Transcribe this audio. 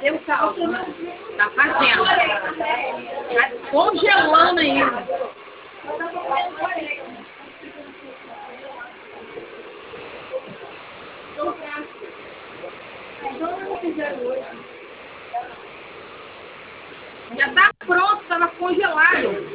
fazer o caldo, né? Tá fazendo. Tá congelando ainda. Já tá pronto, tava congelado.